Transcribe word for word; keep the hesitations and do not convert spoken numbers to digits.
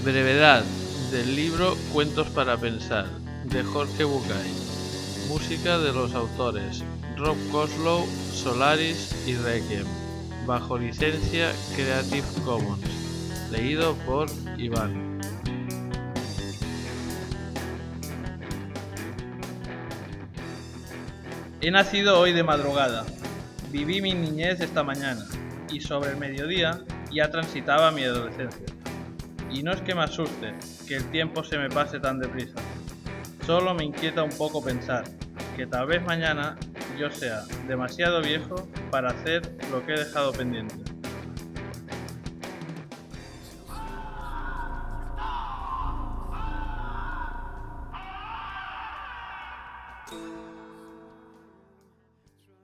Brevedad, del libro Cuentos para pensar, de Jorge Bucay. Música de los autores Rob Koslow, Solaris y Requiem, bajo licencia Creative Commons. Leído por Iván. He nacido hoy de madrugada, viví mi niñez esta mañana, y sobre el mediodía ya transitaba mi adolescencia. Y no es que me asuste que el tiempo se me pase tan deprisa, solo me inquieta un poco pensar que tal vez mañana yo sea demasiado viejo para hacer lo que he dejado pendiente.